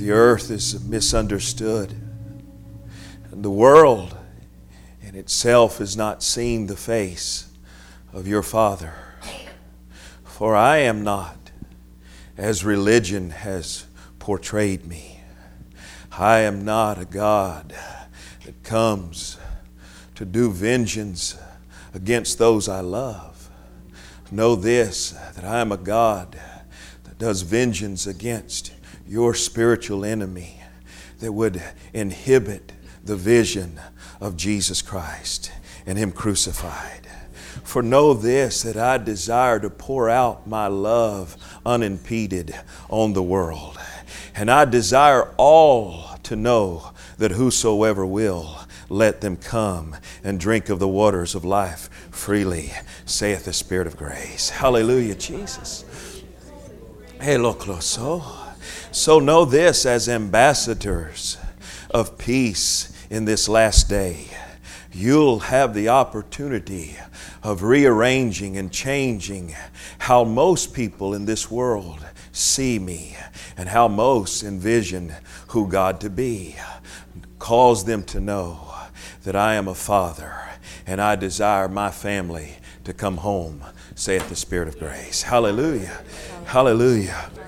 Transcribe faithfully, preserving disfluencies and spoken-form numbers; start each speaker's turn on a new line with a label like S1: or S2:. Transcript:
S1: The earth is misunderstood. And the world in itself has not seen the face of your Father. For I am not as religion has portrayed me. I am not a God that comes to do vengeance against those I love. Know this, that I am a God that does vengeance against your spiritual enemy that would inhibit the vision of Jesus Christ and Him crucified. For know this, that I desire to pour out my love unimpeded on the world. And I desire all to know that whosoever will, let them come and drink of the waters of life freely, saith the Spirit of grace. Hallelujah, Jesus. So, so know this, as ambassadors of peace in this last day, you'll have the opportunity of rearranging and changing how most people in this world see me and how most envision who God to be. Cause them to know that I am a father and I desire my family to come home, saith the Spirit of grace. Hallelujah. Hallelujah.